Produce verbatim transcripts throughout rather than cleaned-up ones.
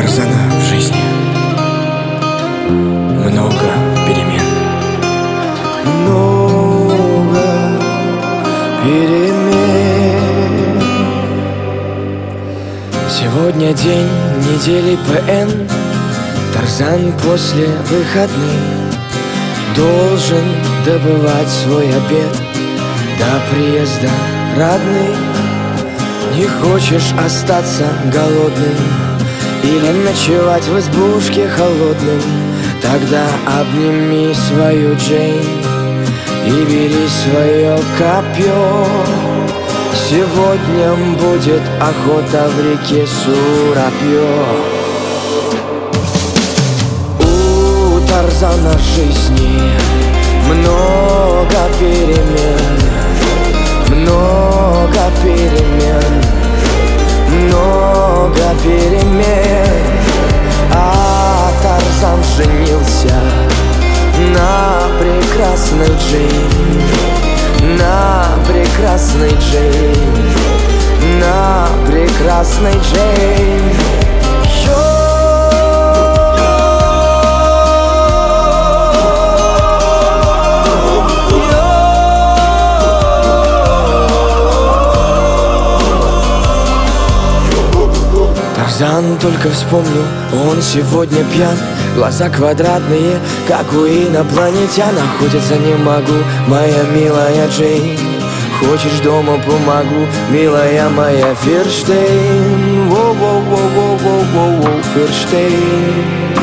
Тарзана в жизни много перемен. Много перемен. Сегодня день недели ПН. Тарзан после выходных должен добывать свой обед до приезда родных. Не хочешь остаться голодным или ночевать в избушке холодным? Тогда обними свою Джейн и бери свое копье. Сегодня будет охота в реке Сурабье. У Тарзана в жизни много перемен, много перемен, много перемен. А Тарзан женился на прекрасной Джейн, на прекрасной Джейн, на прекрасной Джейн. Тарзан только вспомнил, он сегодня пьян. Глаза квадратные, как у инопланетян. Охотиться не могу, моя милая Джейн. Хочешь, дома помогу, милая моя Ферштейн. Воу-воу-воу-воу-воу-воу, Ферштейн.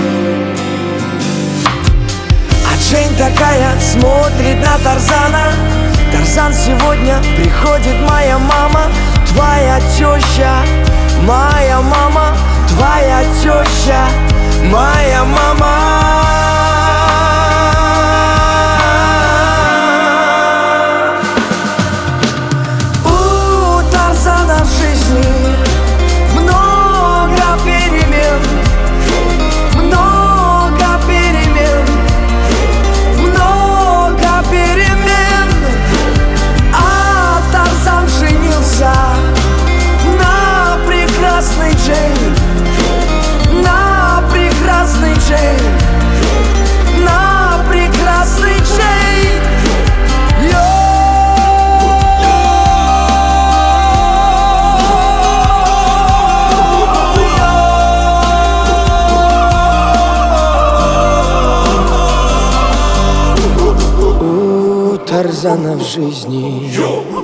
А Джейн такая смотрит на Тарзана. Тарзан, сегодня приходит моя мама, твоя теща. Моя мама, твоя теща, моя мама. У Тарзана в жизни много перемен, много перемен, много перемен. А Тарзан женился на прекрасной Джейн, на прекрасной Джейн, на прекрасной Джейн. У Тарзана в жизни